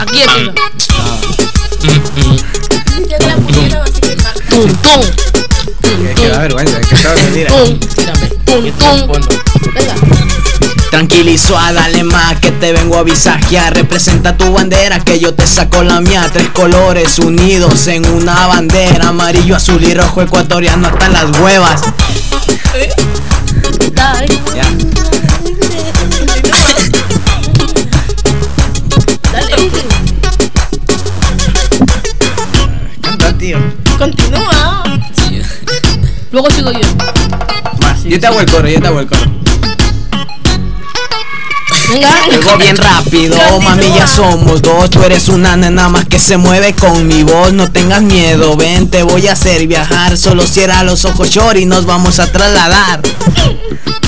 Aquí empieza. Que da vergüenza, que estaba mentira. Venga. Tranquilo y suave, dale más que te vengo a visajear. Representa tu bandera que yo te saco la mía. 3 colores unidos en una bandera. Amarillo, azul y rojo, ecuatoriano hasta las huevas. Dale. Ya. Dale. Canta, tío. Continúa. Luego sigo yo. Yo te hago el coro, Venga. Luego bien rápido, mami, ya somos 2. Tú eres una nena más que se mueve con mi voz. No tengas miedo, ven, te voy a hacer viajar. Solo cierra los ojos, shorty, nos vamos a trasladar.